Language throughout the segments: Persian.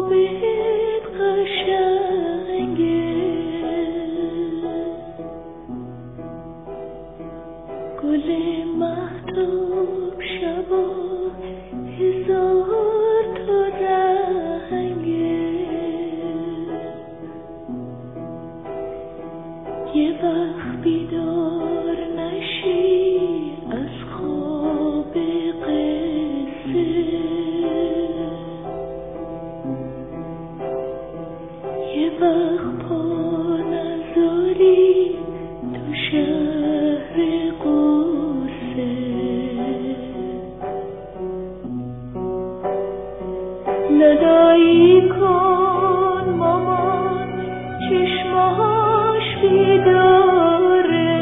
بهت قشنگه، گل مهتاب شبا هزار تا رنگه، یه وقت بیدار نشی از خواب قصه، یه وقت پا نذاری تو شهر قصه، لالایی کن مامان چشماش بیداره،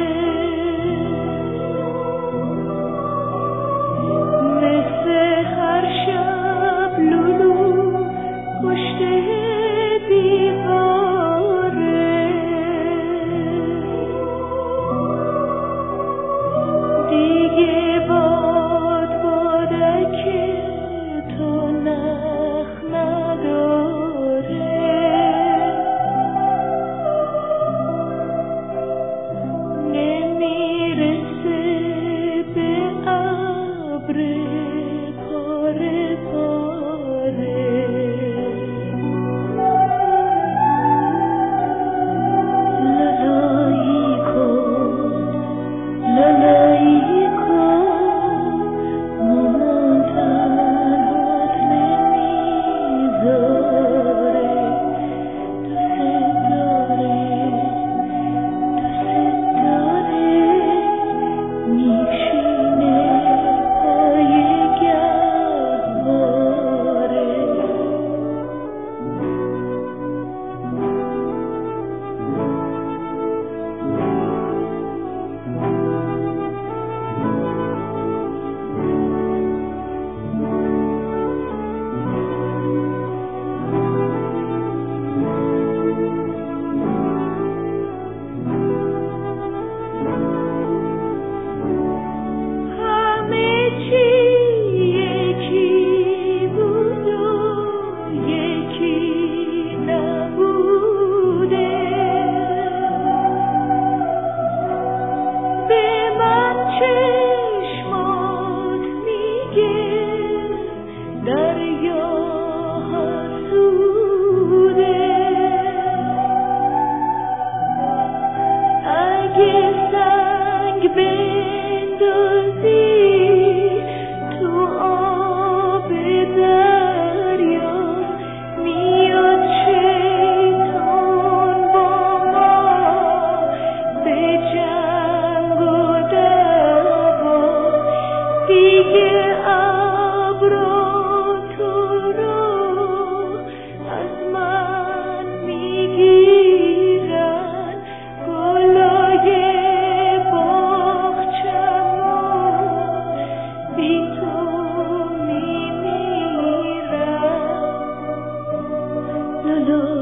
مثل هر شب لولو پشت دیواره، دیگه بادک تو نخ نداره، نمیرسه به ابر پاره پاره، لالایی کن لالایی کن مامان تنهات نمیذاره، دوست داره میشینه پای گهواره. همه چی یکی بود و یکی نبوده، به من چشمات میگه دریا حسوده، اگه سنگ بندازی تو آب دریا، میاد شیطان با ما به جنگ و دعوا، دیگه ابرا تو رو از من میگیرن، گلای باغچه‌مون بی تو میمیرن، لالا